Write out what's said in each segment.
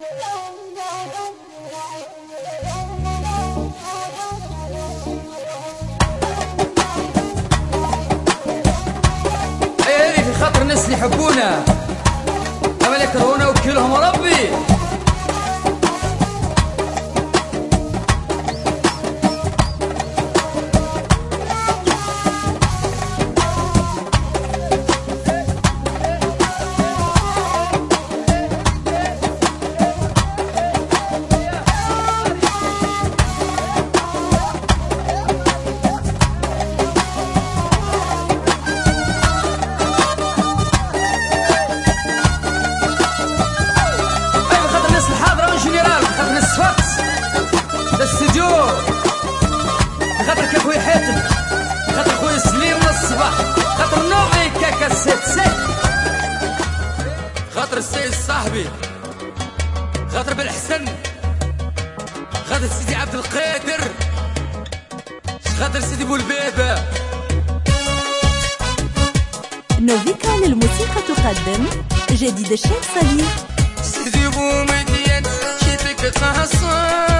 ايه في خاطر الناس اللي يحبونا اما اللي يكرهونا وكلهم ربي. الاستديو خاطر كاخويا حاتم، خاطر خويا سليم من الصباح، خاطر نوغي كاكا سيت خاطر السيد صاحبي، خاطر بالحسن، خاطر سيدي عبد القادر، خاطر سيدي بولبابة. نوفيكا للموسيقى تقدم جديد الشيخ صليح. سيدي بومدين شتك خاصة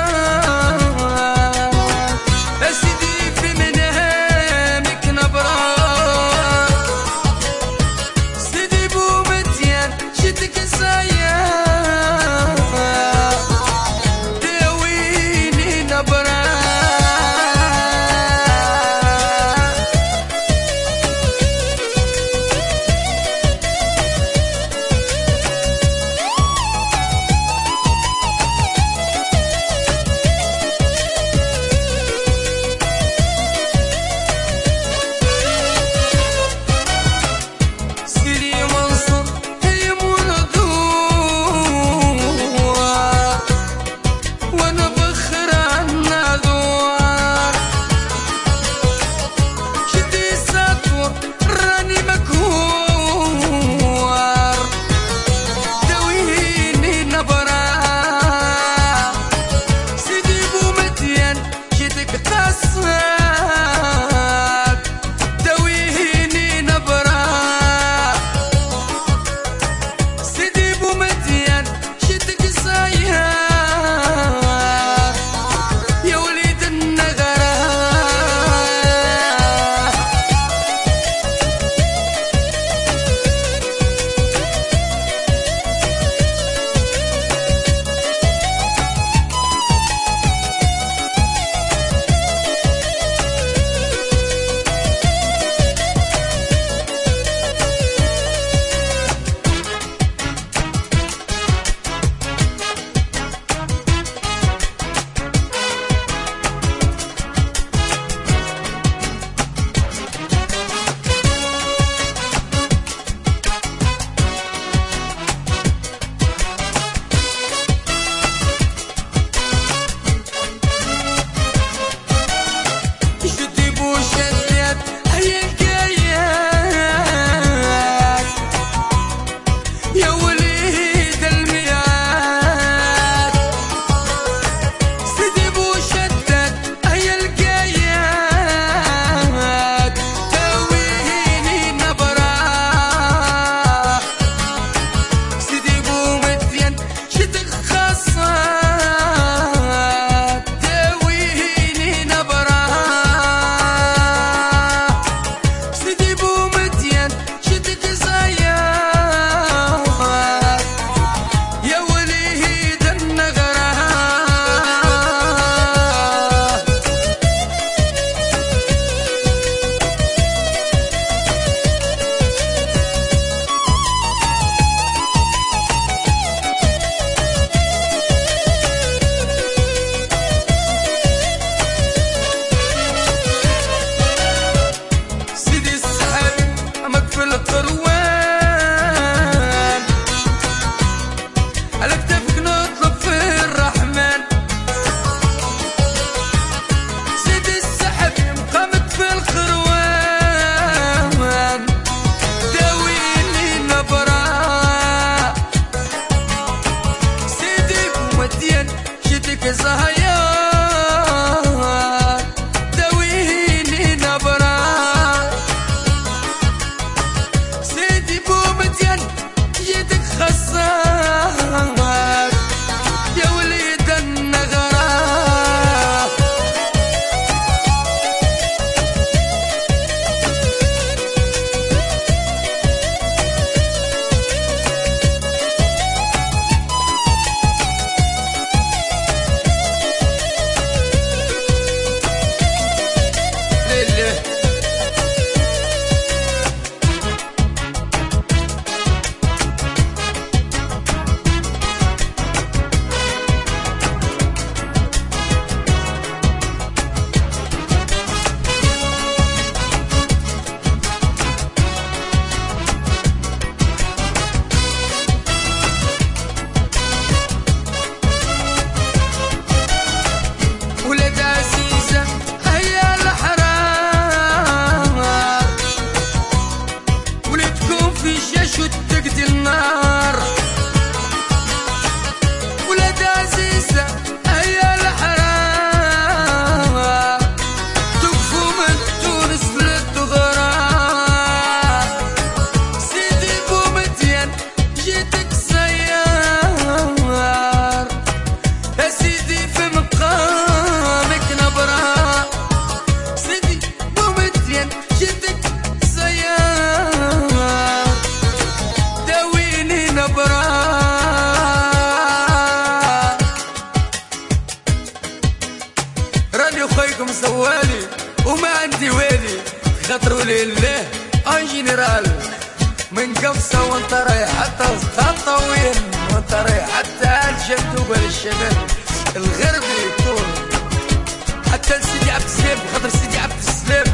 خاطر ولله ان جنرال من قفصه وانت رايح حتى تطوين، وانت رايح حتى الجندوبه للشمال الغربي يكون حتى لسيدي عبد السلام، خاطر سيدي عبد السلام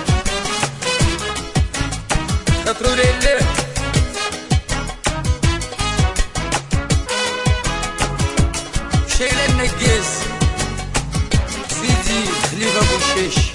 خاطر ولله شايل النقاس سيدي خليفه ابو الشيش